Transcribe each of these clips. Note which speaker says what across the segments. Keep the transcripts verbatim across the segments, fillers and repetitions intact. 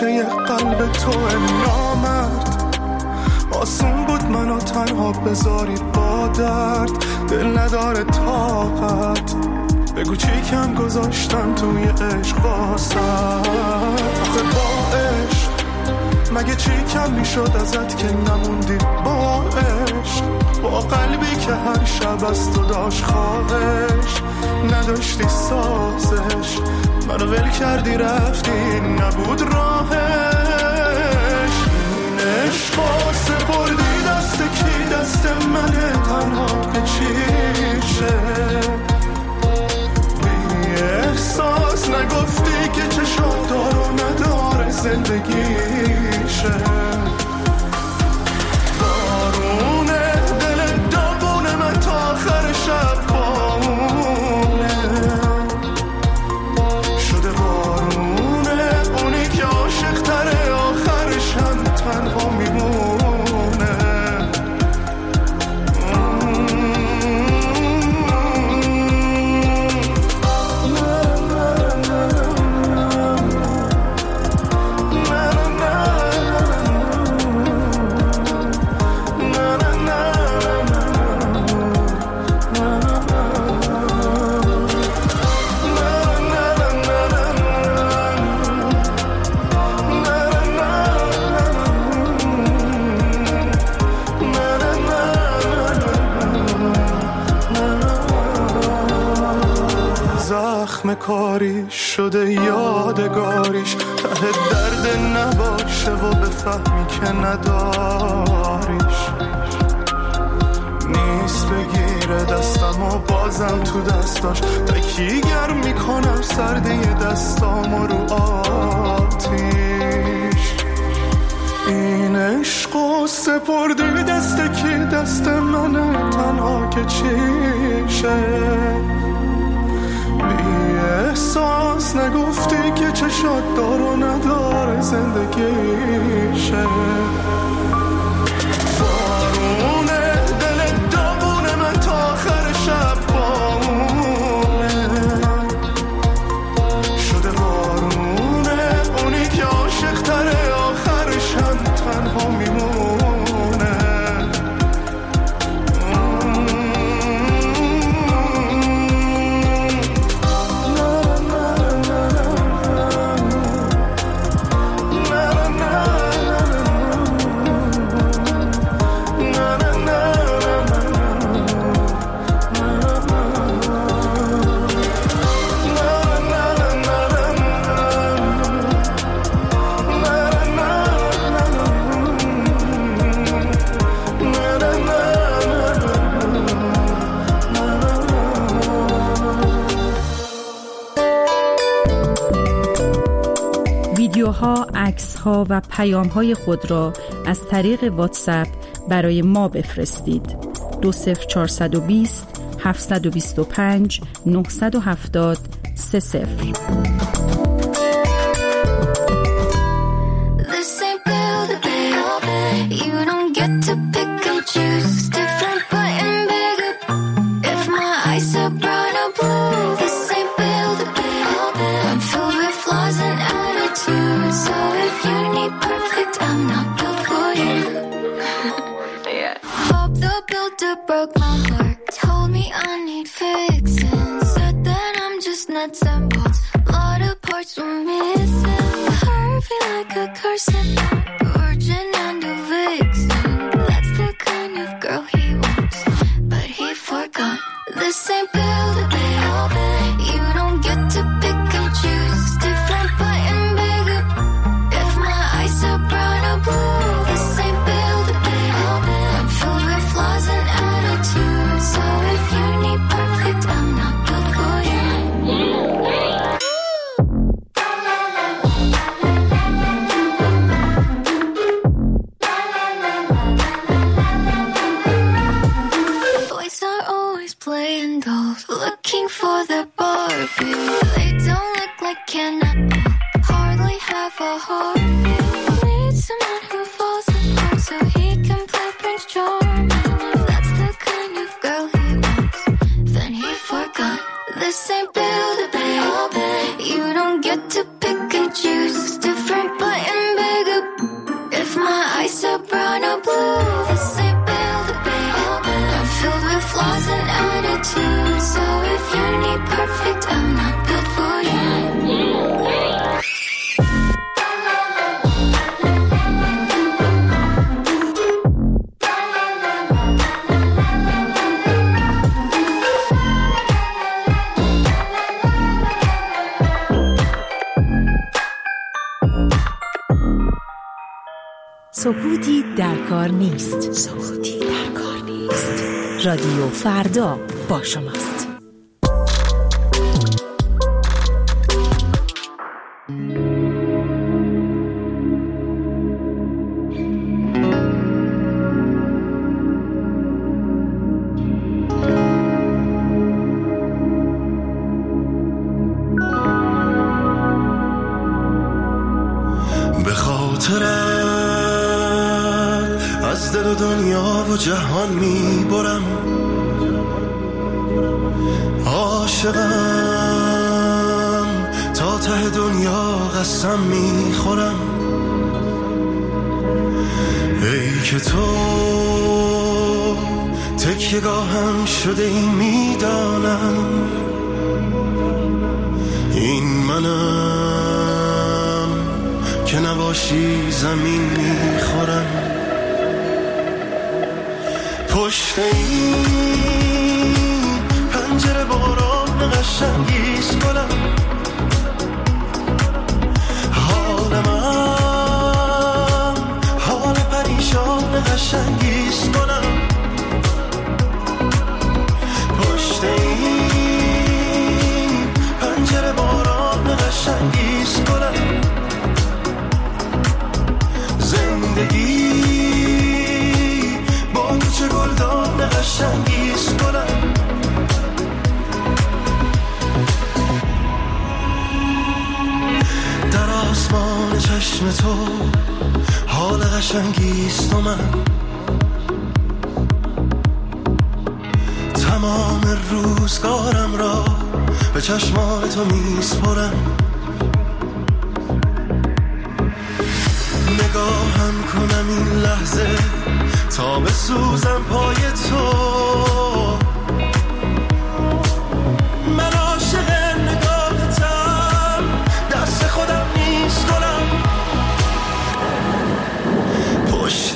Speaker 1: گوشه قلب تو نامرد. آسون بود منو تنها بذاری با درد، دل نداره طاقت. بگو چی کم گذاشتم توی عشق واسه. آخه با عشق مگه چی کم میشد ازت که نموندی با عشق؟ با قلبی که هر شب از تو داشت خواهش، نداشتی سازش، منو ول کردی رفتی نبود راهش. این عشقا سپردی دست کی؟ دست منه تنها که چیشه. بی احساس نگفتی که چشات دار و نداره زندگیشه. بارونه دل داغونه من تا آخر شب بامونه شده. بارونه اونی که عاشق تره آخرش هم تنها میمونه. کاری شده یادگاریش، ته درد نباشه و بفهمی که نداریش. نیست بگیره دستم و بازم تو دستاش تکیگر میکنم سرده دستام رو آتیش. این عشق و سپردی دست کی؟ دست منه تنها که چیشه. احساس نگفتی که چشات دار و نداره زندگیشه. بارونه دل داغونه من تا آخر شب بامونه شده. بارونه اونی که عاشق تره آخرش هم تنها میمونه.
Speaker 2: ویدیوها، عکس‌ها و پیام‌های خود را از طریق واتساپ برای ما بفرستید. دو صفر چهارصد و بیست هفتصد و بیست و پنج نهصد و هفتاد سه صفر.
Speaker 3: Broke my heart, told me I need fixing. Said that I'm just nuts and bolts. A lot of parts were missing. Hurt me like a curse. Virgin and a vixen. That's the kind of girl he wants. But he forgot. This ain't build a bill. You don't get to pick and choose. Different button bigger. If my eyes are brown or blue. This ain't build a bill. I'm filled with flaws and attitudes. So if you need perfect, I'm not built for you. Boys are always playing dolls, looking for the Barbie. They don't look like Ken at all, hardly have a heart. Need someone who falls apart so he can play Prince Charming. If that's the kind of girl he wants, then he forgot. This ain't build a bill. You don't get to pick and choose. Different button
Speaker 4: سکوتی در کار نیست. سکوتی در کار نیست. رادیو فردا با شماست.
Speaker 1: از دل و دنیا و جهان می برم، عاشقم تا ته دنیا قسم می خورم. ای که تو تکیه‌گاهم شده ای می دانم، این منم که نباشی زمین می خورم. پشت این پنجره باران قشنگیست گلم، حال من حال پریشان قشنگیست گلم. پشت این پنجره باران قشنگیست گلم. زندگی چه گلدان قشنگیست گلم. در آسمان چشم تو حال قشنگیست و من تمام روزگارم را به چشمان تو میسپرم. نگاهم کنم این لحظه تا بسوزم پای تو، من عاشق نگاهتم، دست خودم نیست گلم. پشت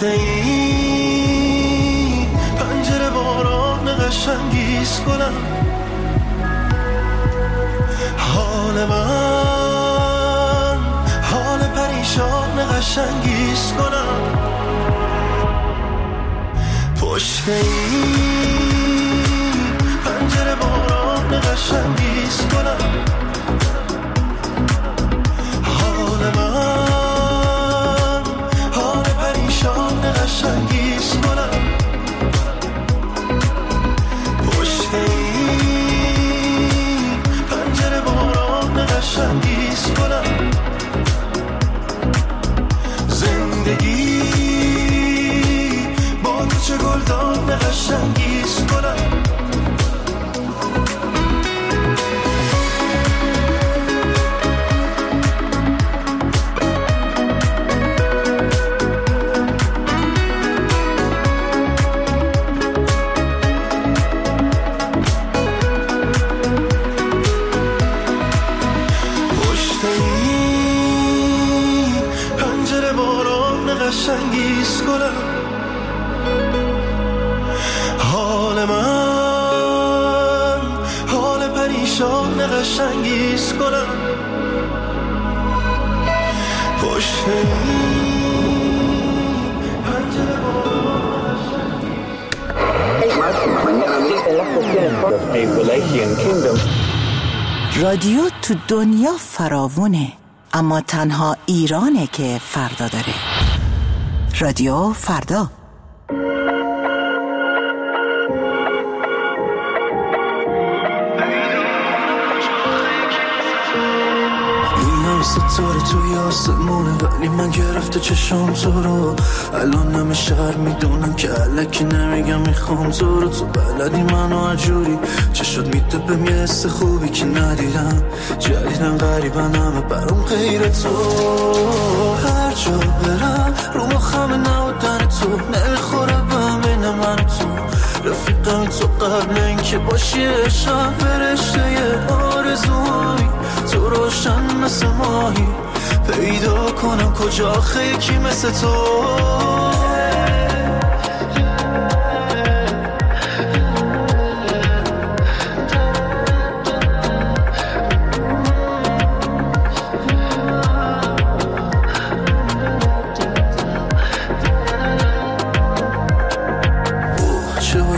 Speaker 1: این پنجره باران قشنگیست گلم، حال من حال پریشان قشنگیست گلم. پشت این پنجره باران قشنگیست گلم، حال من حال پریشان قشنگیست گلم. پشت این پنجره باران قشنگیست گلم. زندگی چه گلدان قشنگیست گلم. پشت این پنجره باران قشنگیست گلم، حال من حال پریشان قشنگیست گلم. پشت پنجره
Speaker 4: رادیو تو دنیا فراوونه، اما تنها ایرانه که فردا داره. رادیو فردا.
Speaker 1: ستاره توی آسمونه ولی من گرفته چشم تو رو. الان همه شهر میدونم که الکی نمیگم میخوام تو رو. تو بلدی منو عجوری چشات میتپم یه حس خوبی که ندیدم. جدیدن غریبن همه برام غیر تو. هر جا برم رو مخم نبودن تو نمیخوره بهم بین من تو. رفیقم تو قبل اینکه باشی عشقم فرشته یه آرزوهایی. تو روشن مثل ماهی پیدا کنم کجا خیکی مثل تو.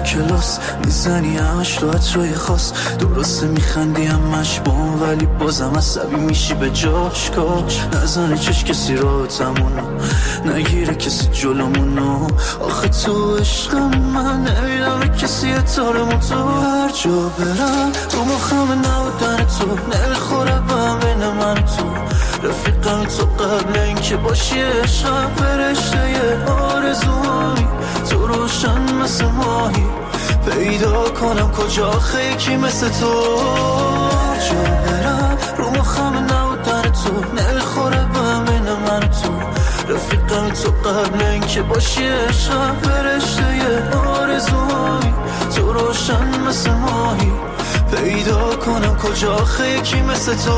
Speaker 1: کلاس میزنی همش تو عطرهای خاص، درسته میخندی همش با اون ولی بازم عصبی میشی به جاش. کاش نزنه چش کسی راهتمونو، نگیره کسی جلومونو. آخه تو عشق من نمیدم کسی اتارمون. تو هر جا برم رو مخم نبودن تو، نمیخوره بهم بین من تو. رفیقم تو قبل اینکه باشی عشقم، فرشته یه آرزوهایی تو روشن مثل ماهی. پیدا کنم کجا خیکی مثل تو. هر جا برم رو مخم نبودن تو، نمیخوره بهم بین من تو. رفیقم تو قبل اینکه باشی عشقم، فرشته یه آرزوهایی تو روشن مثل ماهی. پیدا کنم کجا خیکی مثل تو.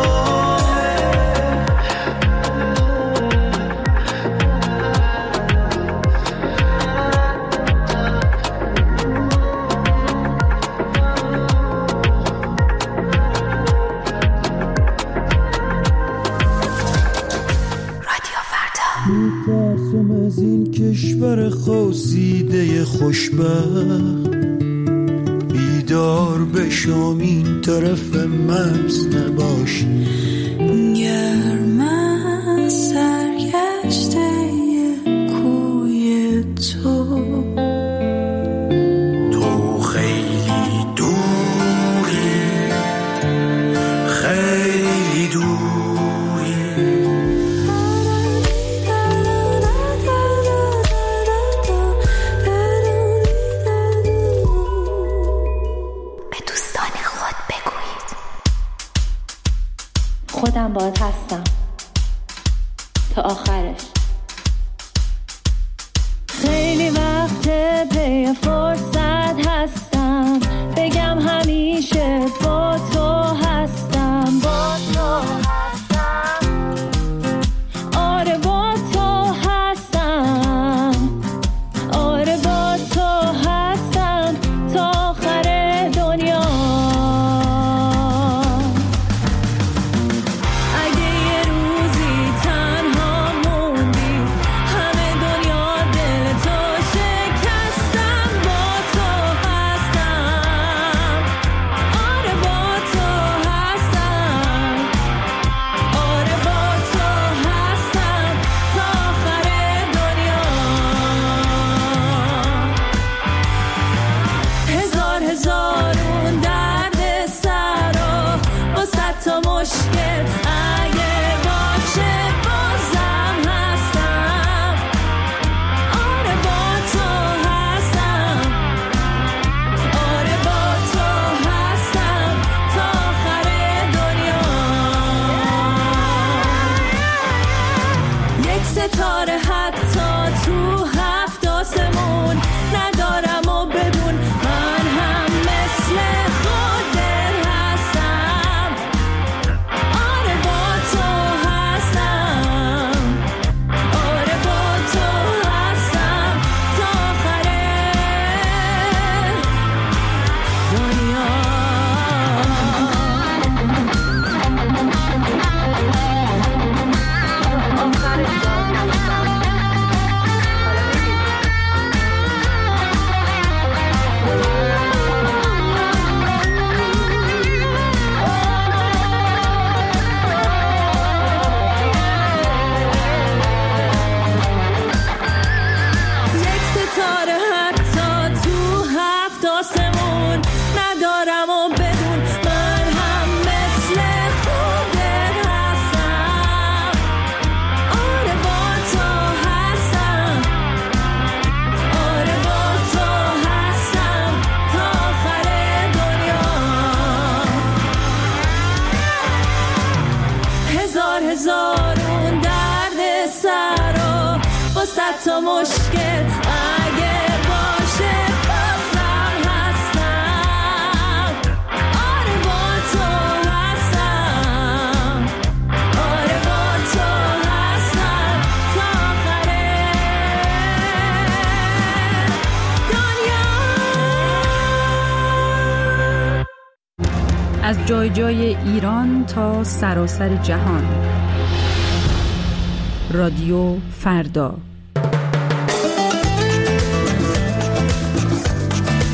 Speaker 1: میترسم از این کشور خواسیده خوشبخت، بیدار بشم این طرف مرز نباش.
Speaker 3: گرم سرگشته کوی تو،
Speaker 1: تو خیلی دوری، خیلی دوری.
Speaker 5: خودم باهات هستم تا آخرش. خیلی وقت پی فرصت هستم، بگم همیشه با تو هستم. با تو هستم، آره با تو هستم، آره با تو هستم تا آخر دنیا.
Speaker 3: ستاره حتی تو هفت آسمون ندارم و بدون من هم مثل خودت هستم. آره با تو هستم، آره با تو هستم تا آخر دنیا. هزارون درد سر و با صد تا مشکل اگه باشه بازم هستم. آره با تو هستم، آره با تو هستم تا آخر دنیا.
Speaker 2: از جای جای ایران تا سراسر جهان، رادیو فردا.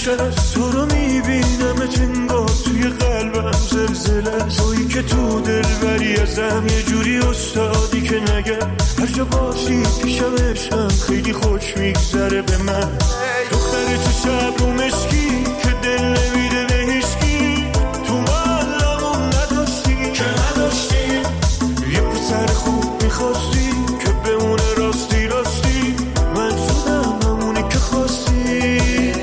Speaker 1: نشست، تو رو میبینم انگار توی قلبم زلزله، تویی که تو دل بری ازم یه جوری استادی که نگم هر جا باشی پیشم عشقم خیلی خوش میگذره به من. دختر تو شب و مشکی که دل نمیده به هیچکی، تو معلمون نداشتی که نداشتی، یه پسر خوب میخواستی که بمونه راستی راستی، من شدم همونی که خواستی.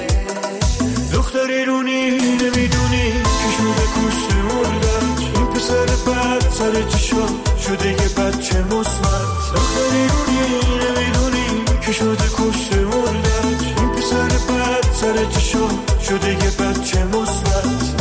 Speaker 1: دختری رونی نمیدونی که شده کشته مردت، این پسر بد سر چشا شده یه بچه مصمت. دختری رونی نمیدونی که شده کشته مردت، این پسر بد سر چشا شده یه بچه مصمت.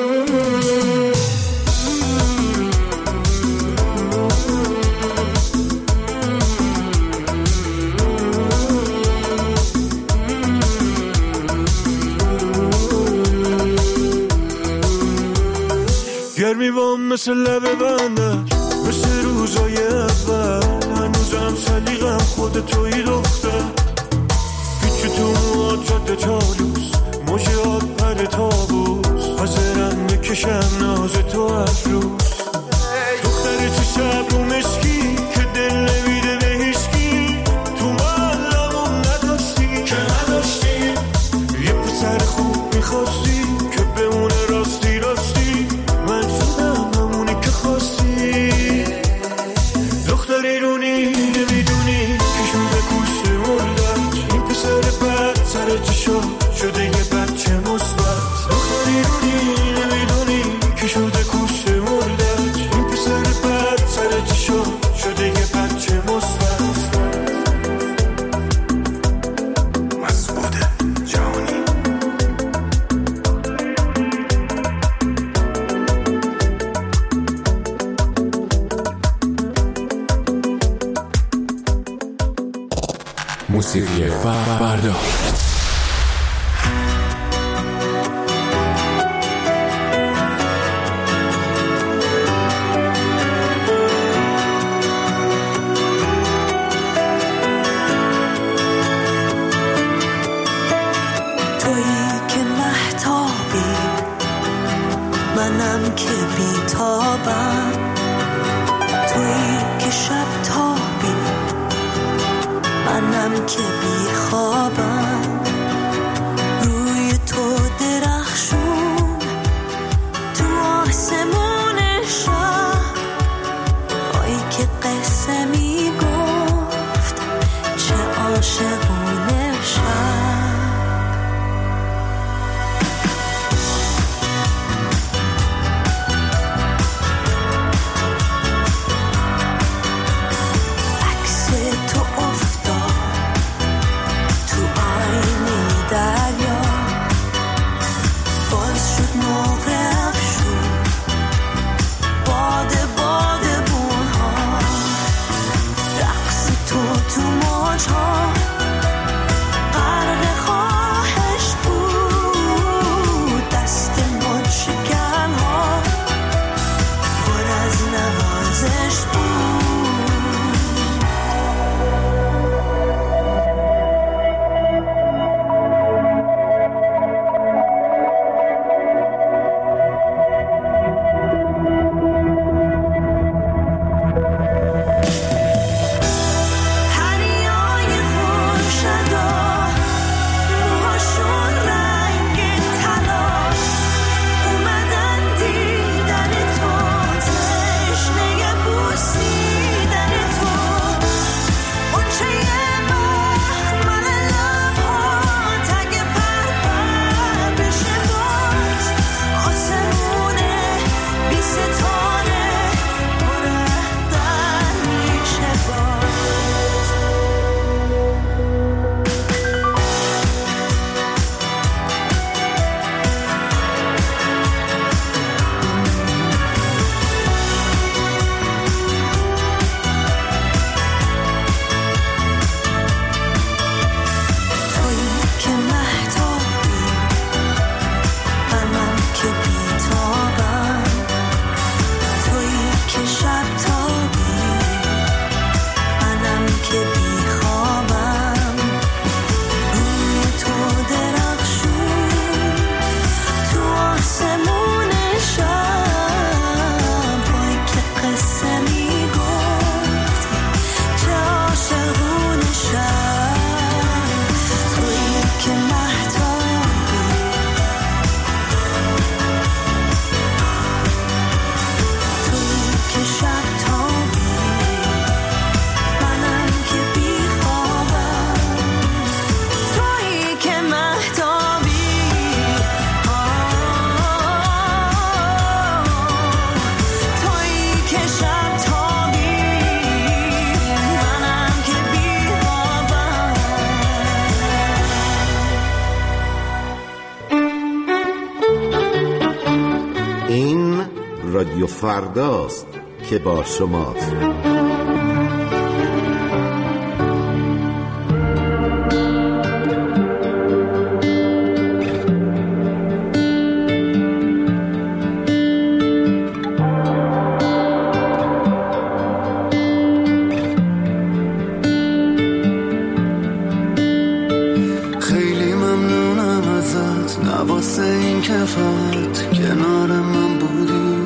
Speaker 1: گرمی بام مثل لبه بندش، مثل روزای اول، هنوزم سلیقم خود توی دختر. پیچی تو مواد جاده چالوس، موجات پر تابوس، حاضرم بکشم ناز تو از روز. دختر تو شب رو مشکی که دل نمیده به هیچکی، تو معلمون نداشتی که نداشتی، یه پسر خوب میخواستی که بمونه راستی راستی، من شدم همونی که خواستی. دختری رونی نمیدونی که شده کشته مردت، این پسر بد سر چشا شده یه بچه مثبت. دختری رونی نمیدونی که شده کشته مردت، این پسر بد سر چشا شده یه بچه مثبت. مسعود جهانی.
Speaker 6: موسیقی فردا.
Speaker 7: منم که بیتابم، تویی که شب تابی، منم که بیخوابم. روی تو درخشون تو آسمون شب، آی که قصه میگفت چه عاشقونه شب. عکس تو افتاد تو
Speaker 6: رادیو فرداست که با شماست.
Speaker 1: واسه این که فقط کنار من بودی،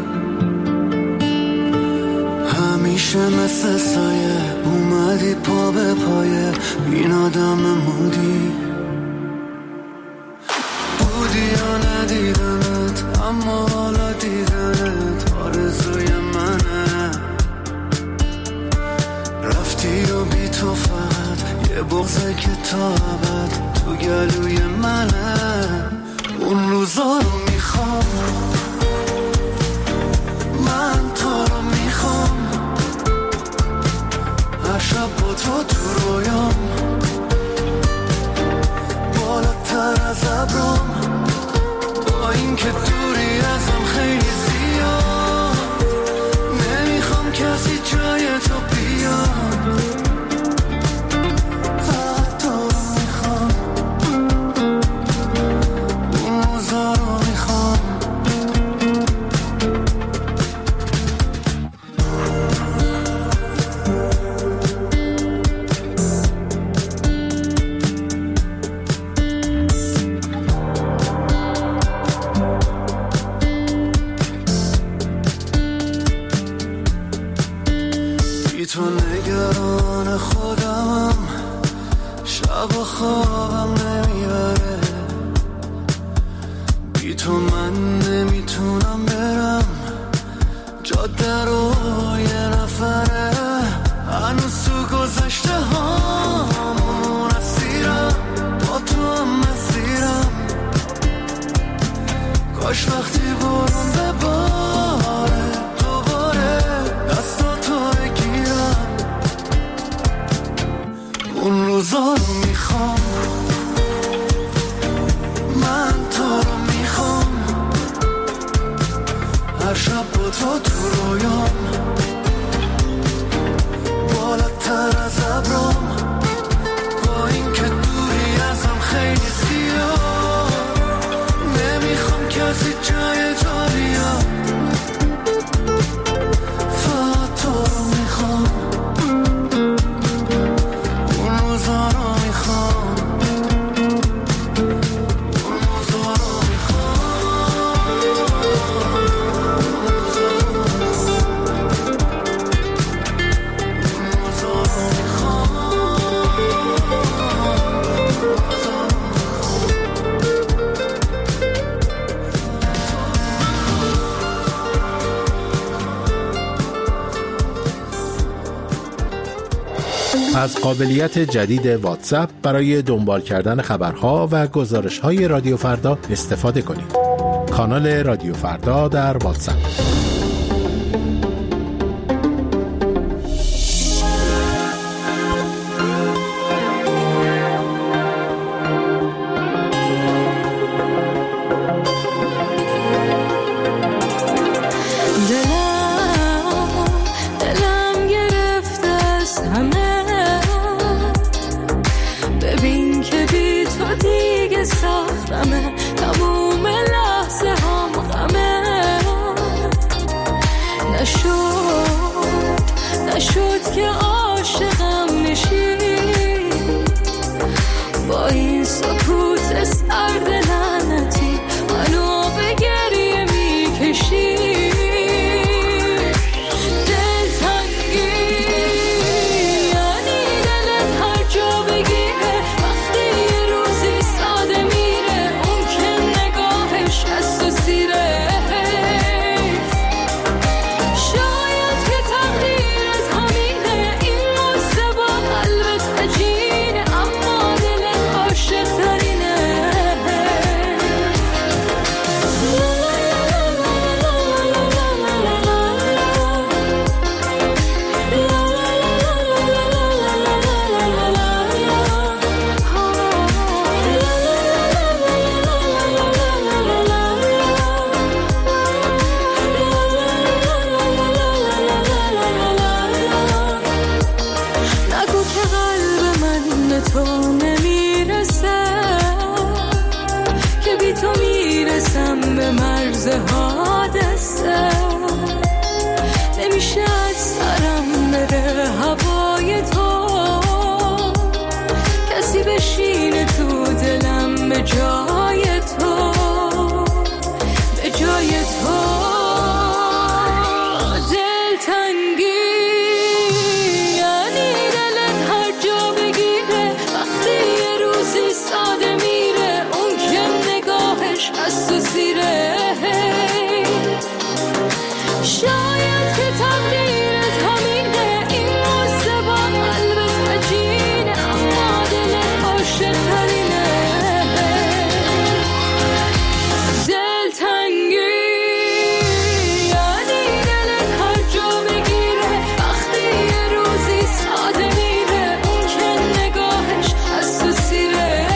Speaker 1: همیشه مثل سایه اومدی پا به پایه این آدم مودی. بودی یا ندیدنت اما حالا دیدنت آرزوی منه. رفتی و بی تو فقط یه بغضه که تا ابد تو گلوی منه. اون روزا رو میخوام، من تو رو میخوام، هر شب با تو تو رویام، بالاتر از ابرام، با این که دوری ازم خیلی زیاد، نمیخوام کسی جای تو بیاد. تو نگران خودمم، شب و خوابم نمیبره، بی تو من نمیتونم برم جاده رو یه نفره. هنوز تو گذشته هامون اسیرم، با تو هم مسیرم، کاش وقتی برون بباره دوباره دستاتو اون روزا رو میخوام، من تو رو میخوام، هر شب با تو تو رویام، بالاتر از ابرام، با این که دوری ازم خیلی زیاد، نمیخوام کسی جای تو بیاد. فقط تو رو میخوام،
Speaker 8: از قابلیت جدید واتساپ برای دنبال کردن خبرها و گزارش‌های رادیو فردا استفاده کنید. کانال رادیو فردا در واتساپ.
Speaker 3: شاید که تقدیرت همینه، این قصه با قلب
Speaker 5: تو نمیرسه که بی تو میرسم به مرز حادثه نمیشه از سرم بره هوای تو کسی بشینه تو دلم به جای تو به جای تو دلتنگی یعنی دلت هر جا بگیره وقتی یه روزی ساده میره اون که نگاهش از تو سیره شاید که تقدیرت همینه این موسه با قلبت عجینه اما دلت عاشق ترینه دلتنگی یعنی دلت هر جا بگیره وقتی یه روزی ساده میره اون که نگاهش از تو سیره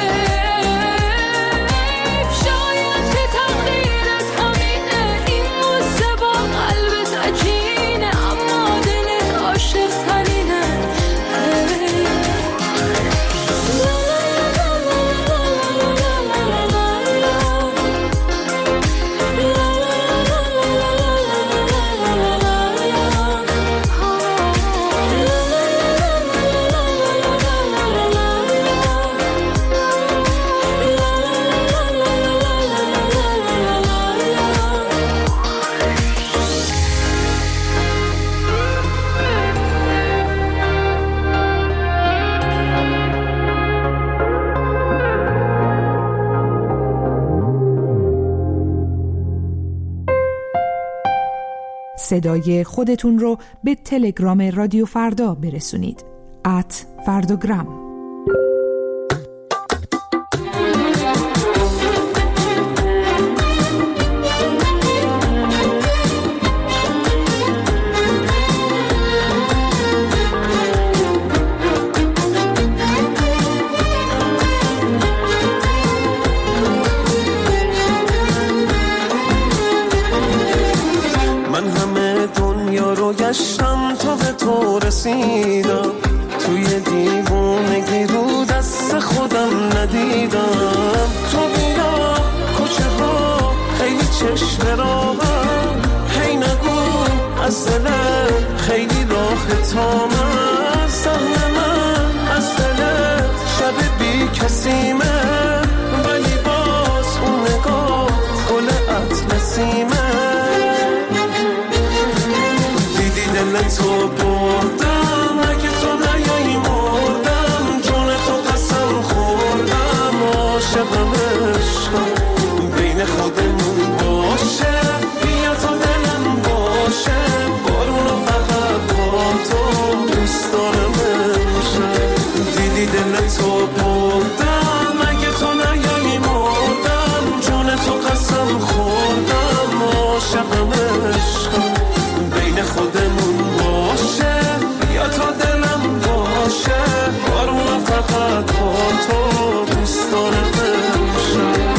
Speaker 5: شاید که تقدیرت همینه این موسه با قلبت عجینه اما دلت عاشق ترینه
Speaker 9: صدای خودتون رو به تلگرام رادیو فردا برسونید. ات فرداگرام.
Speaker 1: گشتم تا به تو رسیدم توی دیوونگی رو دست خودم ندیدم تو بیا کوچه ها خیلی چشم راهم هی نگو از دلت خیلی راه تا من سهم من از دلت شب بی کسیمه ولی باز اون نگاه گل اطلسیمه تو بردم اگه تو نیایی مردم جون تو قسم خوردم عاشقم عشقم بین خودمون باشه بیا تا دلم باشه بارونو فقط با تو دوست دارم امشب دیدی دل تو بردم اگه تو نیایی مردم جون تو قسم خوردم عاشقم عشقم بین خودمون یا تا دلم باشه بارون فقط با تو دوست دارم امشب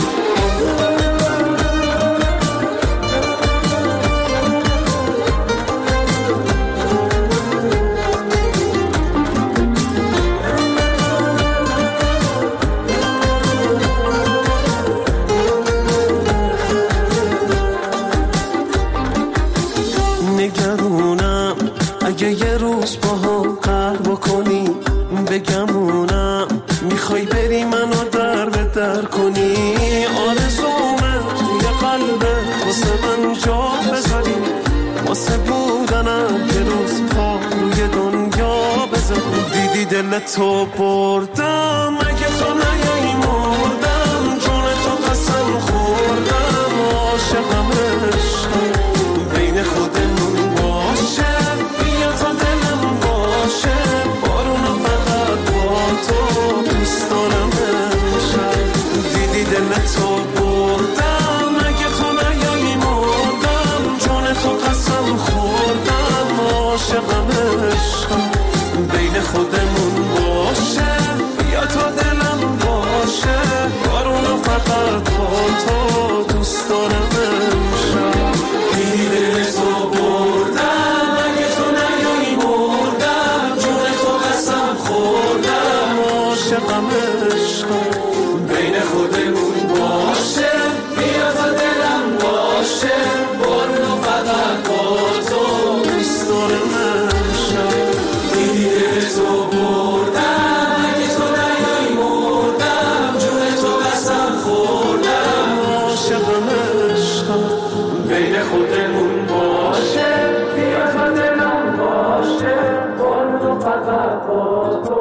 Speaker 1: نگرونم اگه یه روز با هم قهر بکنی بگمونم میخوای بری منو در به در کنی آرزومه توی قلبه واسه من جا بذاری واسه بودنم یه روز پا روی دنیا بذار دیدی دل تو بردم اگه تو نیایی مردم جون تو قسم خوردم عاشقم عشقم بین خودمون باشه بیا تا دلم باشه بارونو فقط با تو دوست دارم امشب دیدی دل تو بردم اگه تو نیایی مردم جون تو قسم خوردم عاشقم عشقم بین خودمون باشه بیا تا دلم باشه بارونو فقط با تو دوست دارم امشب دیدی دل تو بردم اگه تو نیایی مردم جون تو قسم خوردم عاشقم عشقم بین خودمون باشه بیا تا دلم باشه برو فقط با تو دوست دارم عشقم دیدی دل تو بردم اگه تو نیایی مردم جون تو قسم خوردم عاشقم عشقم بین خودمون باشه بیا تا دلم باشه برو فقط با تو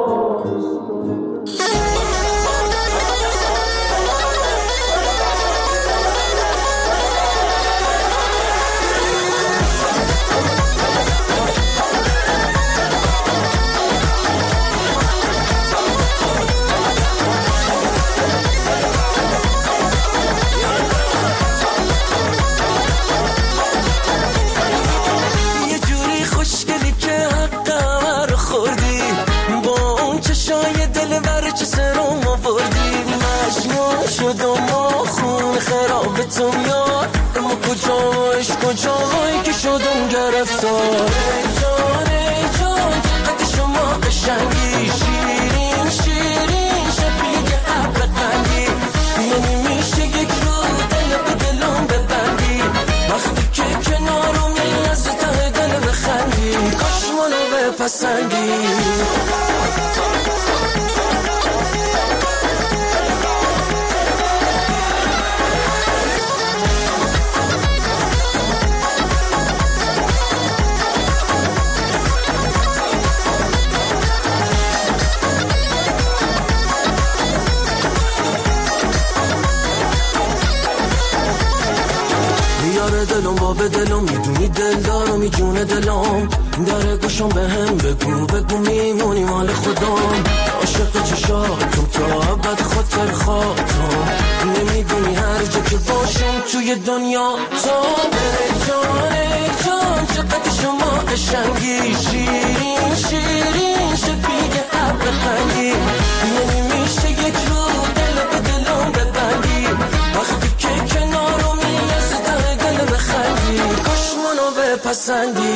Speaker 1: خرابتم یار اما کجاش کجایی که شدم گرفتار ای جان ای جان چقدر شما قشنگی شیرین شیرین شبیه ابر قندی یعنی میشه یک رو دل به دلم ببندی وقتی که کنارمی از ته دل بخندی کاش منو بپسندی دلم با به دلم میدونی دل دارم می جون دلم داره گوشم به هم بگو بگو میمونی مال خودم عاشق چشاتم تا ابد خاطر خاطرم نمیدونی هر جا که باشم توی دنیا تو ای جان ای جان چقدر شما قشنگی شیرین شیرین شبیه ابر قندی یعنی میشه یک رو دل به دلم ببندی وقتی که کنارمی از ته دل بخندی کاش منو بپسندی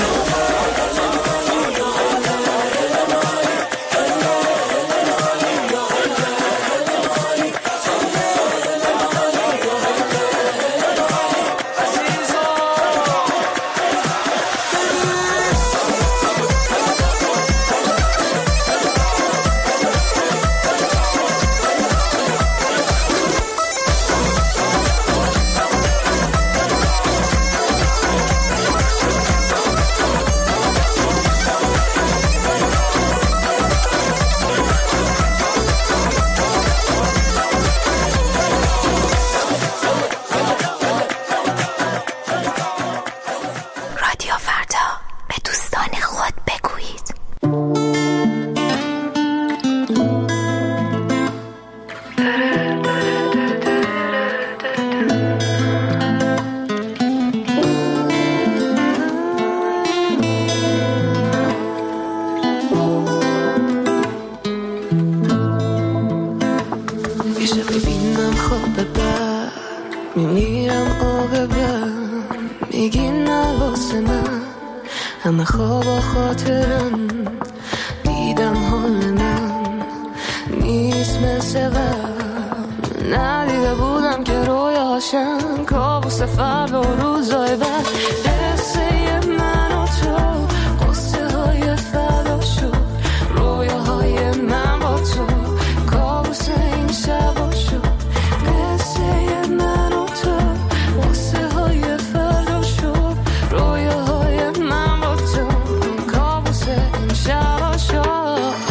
Speaker 1: همه خواب و خاطرم دیدم حال من نیست مثل قبل ندیده بودم که رویاشم کابوس فردا و روزای بعد قصه من و تو قصه های فردا شد رویاهای من با تو کابوس این شبا شد قصه من و تو قصه های فردا شد رویاهای من با تو کابوس این شبا شد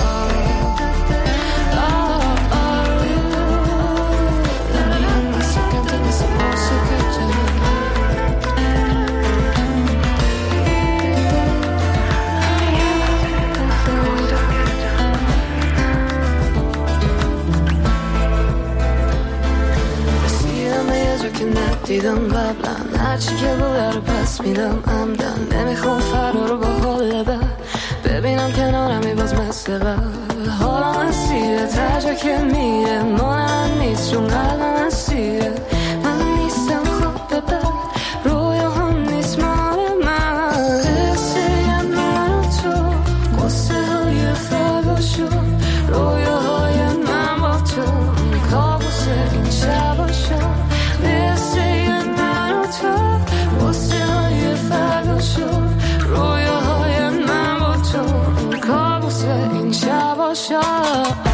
Speaker 1: دیدم قبلا هرچی که بوده رو پس میدم عمدن نمیخوام فردا رو با حال بد ببینم کنارمی باز مثل قبل حالا مسیره ترجا که میره مانم نیست چون قلبم اسیره من نیستم خواب بد رویا هم نیست مال من قصه من و تو قصه های فردا شد رویاهای
Speaker 5: واسه این شبا شب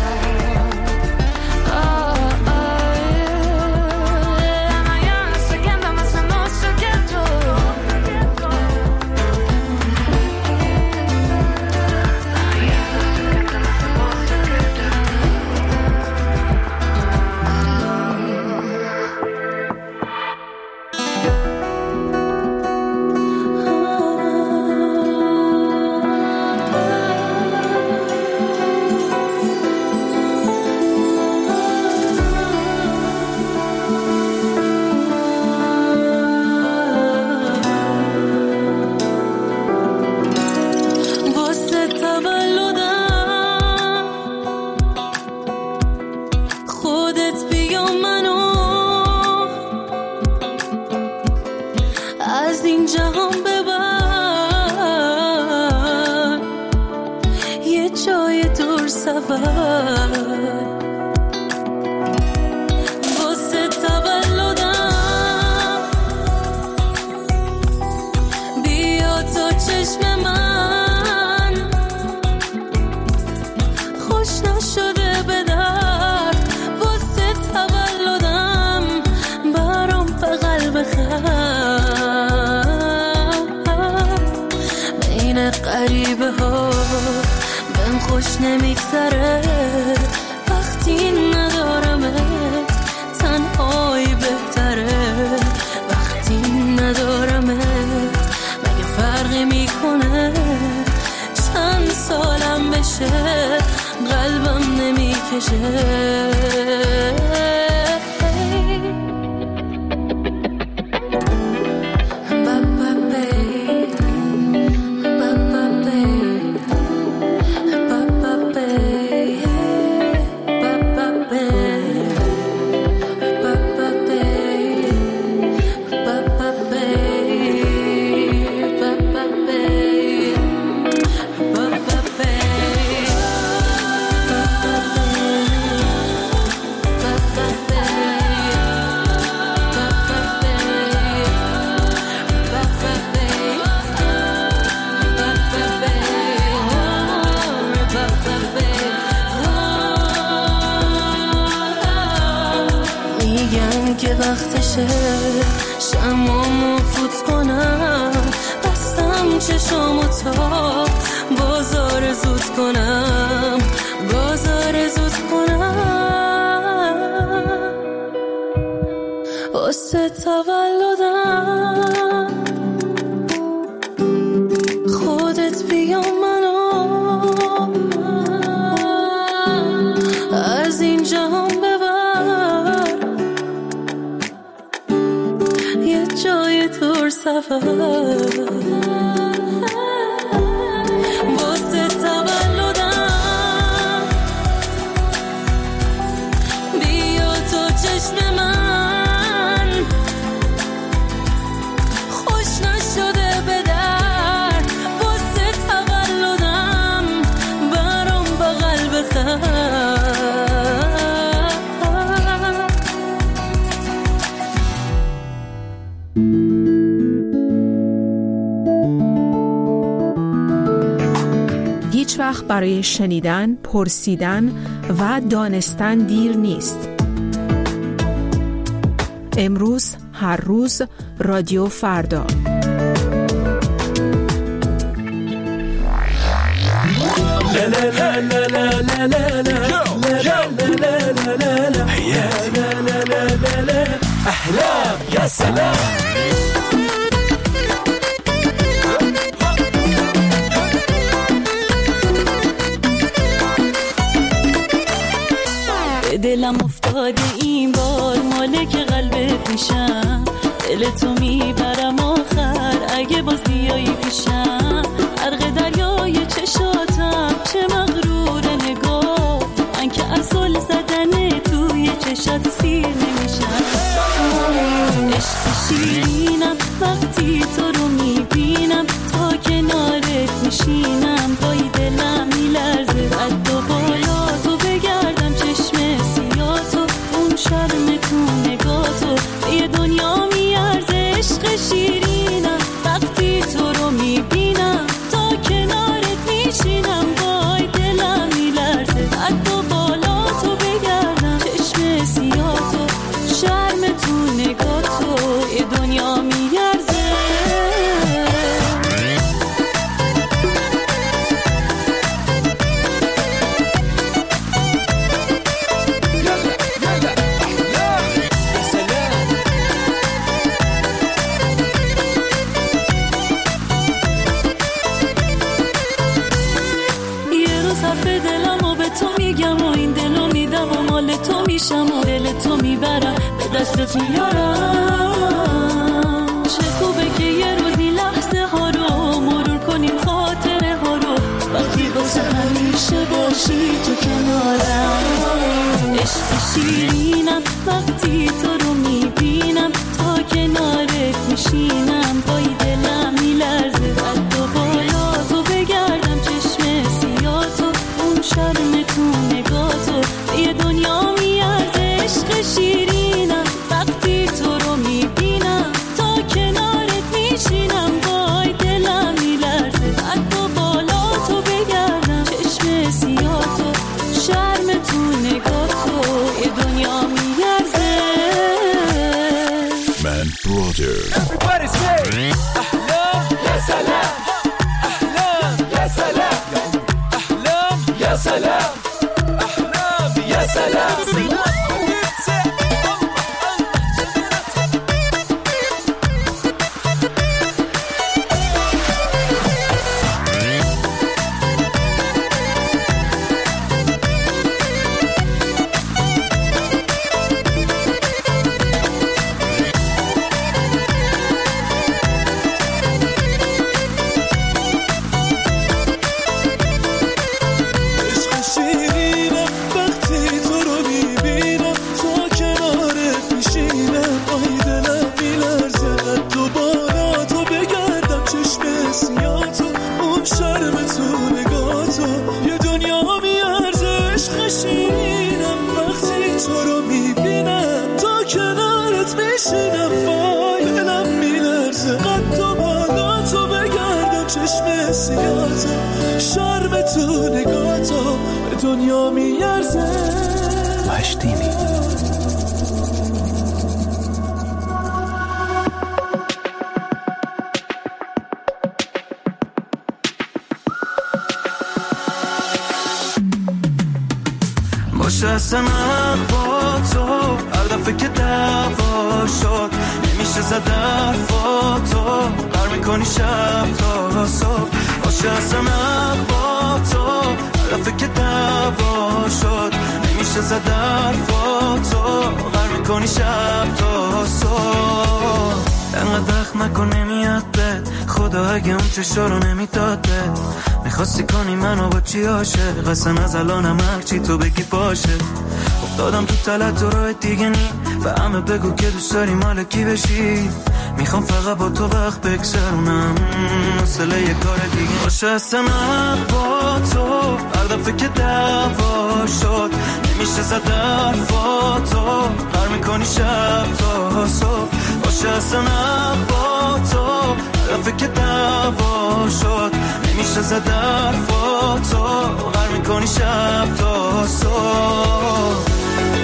Speaker 7: غریبه ها بهم خوش نمیگذره وقتی ندارمت، تنهایی بهتره وقتی ندارمت. مگه فرقی میکنه چند سالم بشه قلبم نمیکشه. که وقتشه شمامو فوت کنم، بستم چشامو تا بازار زود کنم، بازار زود کنم. واسه تولدم خودت بیا منو از این جهان جای تور سفر. واسه تولدم بیا تو چشم من، خوش نشده به در. واسه تولدم برام بغل بخر.
Speaker 2: هیچ وقت برای شنیدن، پرسیدن و دانستن دیر نیست. امروز، هر روز، رادیو فردا.
Speaker 1: احلام یا سلام.
Speaker 7: دلم افتاده این بار مالک قلب پیشم، دل تو میبرم آخر اگه باز بیایی پیشم. غرق دریای چشاتم چه مغرور نگاه، من که اصل زدن توی چشات سیر نمیشم. عشق شیرینم وقتی تو رو میبینم، تا کنارت میشینم پای دلم میلرزه. قد و بالا تو بگردم چشم سیاتو، اون شرم تو نگاتو به دنیا میارزه. عشق شیرینم وقتی تو رو میبینم، تا کنار میشم و دل تو میبرم به دستت میارم. چه خوبه که یه روزی لحظه ها رو مرور کنیم، خاطره ها رو وقتی واسه همیشه باشی تو کنارم. عشق شیرینم وقتی تو رو میبینم، تا کنارت میشینم پای دلم میلرزه. قد و بالا تو بگردم چشم سیاه تو، اون شرم تو نگاه تو یه دنیا میارزه. عشق شیرینم وقتی تو رو میبینم، تا کنارت میشینم پای دلم میلرزه. قد و بالا تو بگردم چشم سیاه تو، شرم تو نگاه تو یه دنیا میارزه.
Speaker 10: من برادر
Speaker 11: Everybody say أحلام يا سلام، أحلام يا سلام، أحلام يا سلام، أحلام يا سلام. دنیا میارزه.
Speaker 10: مشتینی
Speaker 11: باشه اصلا با تو هر دفعه که دعوا شد نمیشه زد حرفاتو، قرار میکنی شب تا صبح. باشه اصلا با تو هر دفعه که دعوا شد نمیشه زد حرفاتو، قرار میکنی شب تا صبح. انقدر دخم نکن نمیاد بد، خدا اگه اون چشا رو نمیداد بد. میخواستی کنی منو با چی عاشق، اصلا از الانم هرچی تو بگی باشه. افتادم تو تلت و راه دیگه نی، و همه بگو که دوست داری مال کی بشی. میخوام فقط با تو وقت بگذرونم، مسئله یه کار دیگه باشه. اصلا با تو هر دفعه که دعوا شد نمیشه زد حرفاتو، قرار میکنی شب تا صبح. باشه اصلا با تو هر دفعه که دعوا شد نمیشه زد حرفاتو، قرار میکنی شب تا صبح.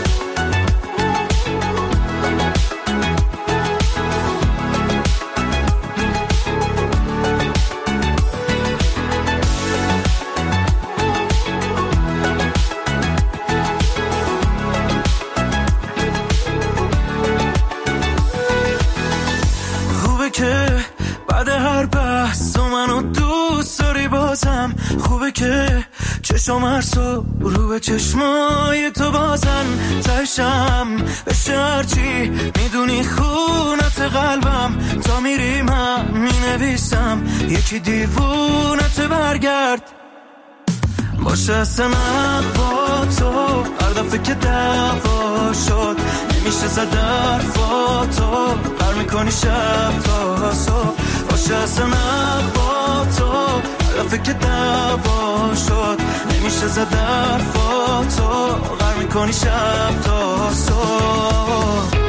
Speaker 11: بعد هر بحث تو منو دوست داری بازم، خوبه که چشم هر صبح رو به چشمای تو بازن. تشم بشه هرچی میدونی خونت قلبم، تا میری من مینویسم یکی دیوونت برگرد. باشه اصلا با تو هر دفعه که دعوا شد نمیشه زد حرفاتو، قرار میکنی شب تا صبح. باشه اصلا با تو هر دفعه که دعوا شد نمیشه زد حرفاتو، قرار میکنی شب تا صبح.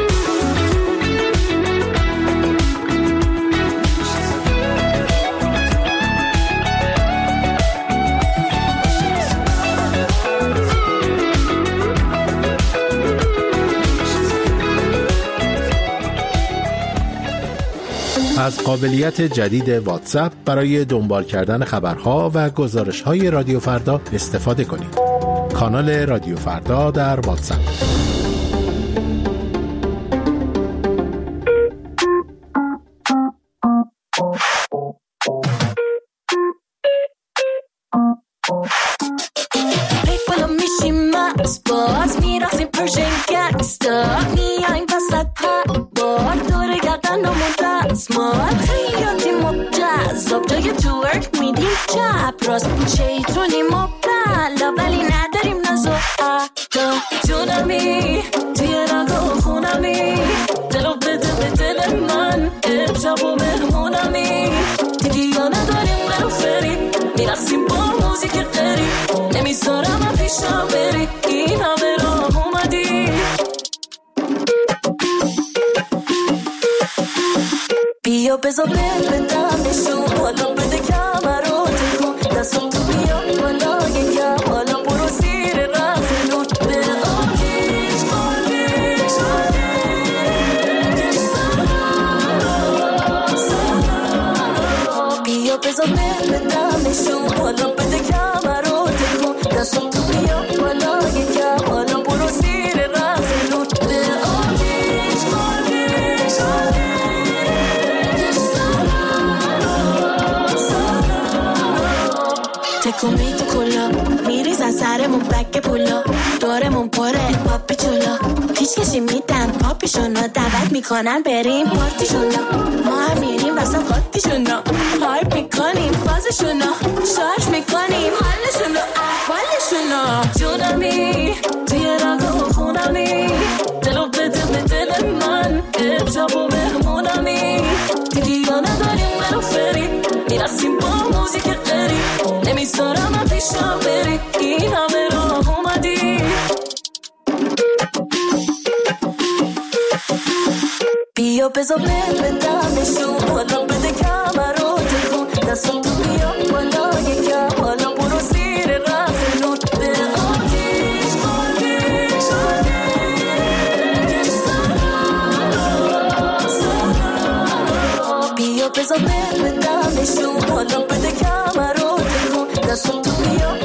Speaker 8: از قابلیت جدید واتساپ برای دنبال کردن خبرها و گزارش‌های رادیو فردا استفاده کنید. کانال رادیو فردا در واتساپ.
Speaker 5: راست شیطونی مبتلا ولی نداریم ناز و عهدا. جونمی توی رگا خونمی، دلو بده به دل من امشب و مهمونمی. دیگه نداریم برو فری، میرقصیم با موزیک قری، نمیذارم من پیشم بری، این همه راه اومدی. بیا بذار بل بدم نشون، حالا بده کمرو تکون، دستم تو بیا بالا یکم، حالا برو زیر رفت نور به آتیش آتیش آتیش سلام. بیا بذار بل بدم نشون، حالا بده کمرو تکون، دستم تو بیا بالا یکم، حالا برو زیر رفت نور به آتیش آتیش آتیش. تکونی تو کلا میریز از سرمون بک پولا، دورمون پره پاپی چولا، پیش کشی میدن پاپیشونا، دعوت میکنن بریم پارتیشونا، ما هم میریم واسه خاطیشونا، هایپ میکنیم فازشونا، شارژ میکنیم حالشونا احوالشونا. جونمی توی رگا خونمی، دلو بده به دل من امشب و مهمونمی. دیگه نداریم برو فری، میرقصیم با موزیک قری، نمیذارم من پیشم بری، این همه راه اومدی. بیا بذار بل بدم نشون، حالا بده کمرو تکون، دستم تو بیا بالا یکم، حالا برو زیر رفت نور به آتیش آتیش آتیش سلام سلام. بیا بذار بل بدم نشون، حالا بده کمرو تکون، دستم تو بیا